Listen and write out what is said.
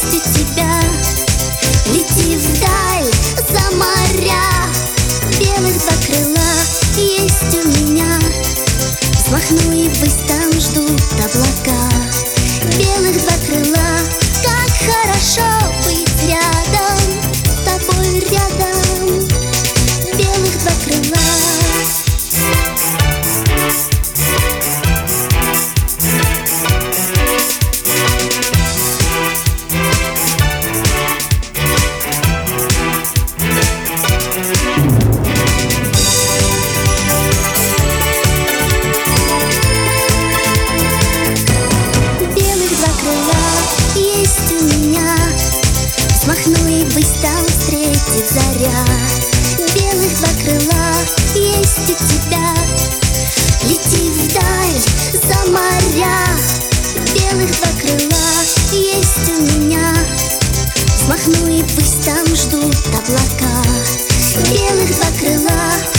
есть у тебя. Лети вдаль за моря, белых два крыла есть у меня. Взмахну и ввысь, там ждут облака. Белых два крыла, как хорошо быть рядом, с тобой рядом. Белых два крыла. Взмахну и ввысь, там встретит заря. Белых два крыла есть у тебя. Лети вдаль за моря. Белых два крыла есть у меня. Взмахну и ввысь, там ждут облака. Белых два крыла.